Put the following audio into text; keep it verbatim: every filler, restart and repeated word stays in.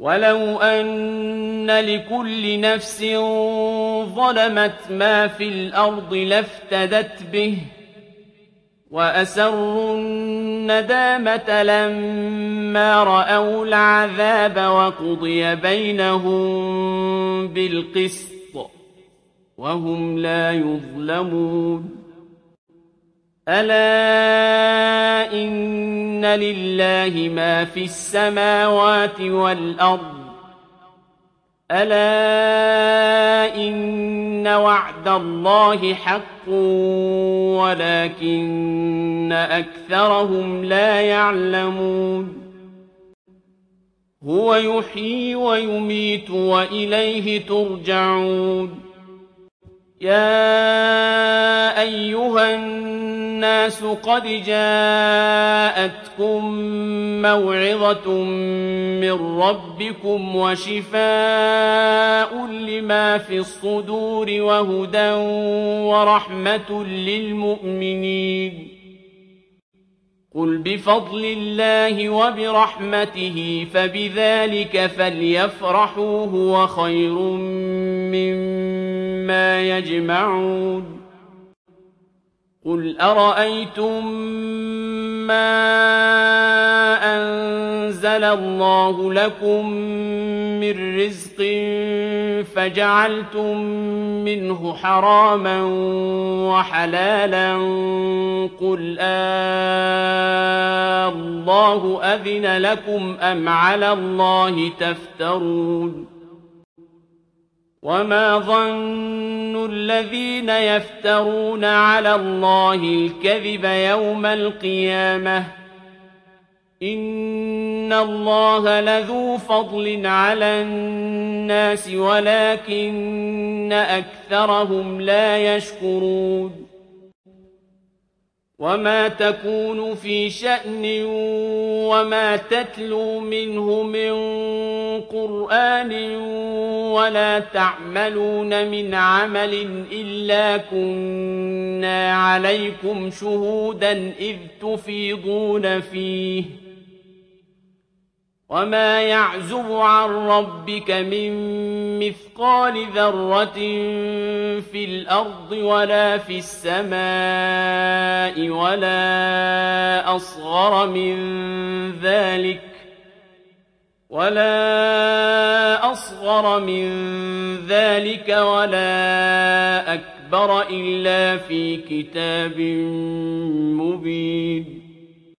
وَلَوْ أَنَّ لِكُلِّ نَفْسٍ ظَلَمَتْ مَا فِي الْأَرْضِ لَافْتَدَتْ بِهِ وَأَسَرُّوا النَّدَامَةَ لَمَّا رَأَوُا الْعَذَابَ وَقُضِيَ بَيْنَهُم بِالْقِسْطِ وَهُمْ لَا يُظْلَمُونَ أَلَا إِنَّ لِلَّهِ مَا فِي السَّمَاوَاتِ وَالْأَرْضِ أَلَا إِنَّ وَعْدَ اللَّهِ حَقٌّ وَلَكِنَّ أَكْثَرَهُمْ لَا يَعْلَمُونَ هُوَ يُحْيِي وَيُمِيتُ وَإِلَيْهِ تُرْجَعُونَ يَا أَيُّهَا النَّاسُ قَدْ جَاءَتْكُم مَّوْعِظَةٌ مِّن رَّبِّكُمْ وَشِفَاءٌ لِّمَا فِي الصُّدُورِ وَهُدًى وَرَحْمَةٌ لِّلْمُؤْمِنِينَ قُلْ بِفَضْلِ اللَّهِ وَبِرَحْمَتِهِ فَبِذَٰلِكَ فَلْيَفْرَحُوا هُوَ خَيْرٌ مِّمَّا يَجْمَعُونَ قُلْ أَرَأَيْتُم مَّا أَنزَلَ اللَّهُ لَكُم مِّن رِّزْقٍ فَجَعَلْتُم مِّنْهُ حَرَامًا وَحَلَالًا قُلْ آللَّهُ أَذِنَ لَكُمْ أَمْ عَلَى اللَّهِ تَفْتَرُونَ وَمَا ظَنُّ الَّذِينَ يَفْتَرُونَ عَلَى اللَّهِ الْكَذِبَ يَوْمَ الْقِيَامَةِ ۗ إِنَّ اللَّهَ لَذُو فَضْلٍ عَلَى النَّاسِ وَلَكِنَّ أَكْثَرَهُمْ لَا يَشْكُرُونَ وَمَا تَكُونُ فِي شَأْنٍ وَمَا تَتْلُو مِنْهُ مِن قُرْآنٍ وَلَا تَعْمَلُونَ مِنْ عَمَلٍ إِلَّا كُنَّا عَلَيْكُمْ شُهُودًا إِذْ تُفِيضُونَ فِيهِ وَمَا يَعْزُبُ عَن رَّبِّكَ مِن مِّثْقَالِ ذَرَّةٍ فِي الْأَرْضِ وَلَا فِي السَّمَاءِ وَلَا أَصْغَرَ مِن ذَٰلِكَ وَلَا أَصْغَرَ مِن ذَٰلِكَ وَلَا أَكْبَرَ إِلَّا فِي كِتَابٍ مُّبِينٍ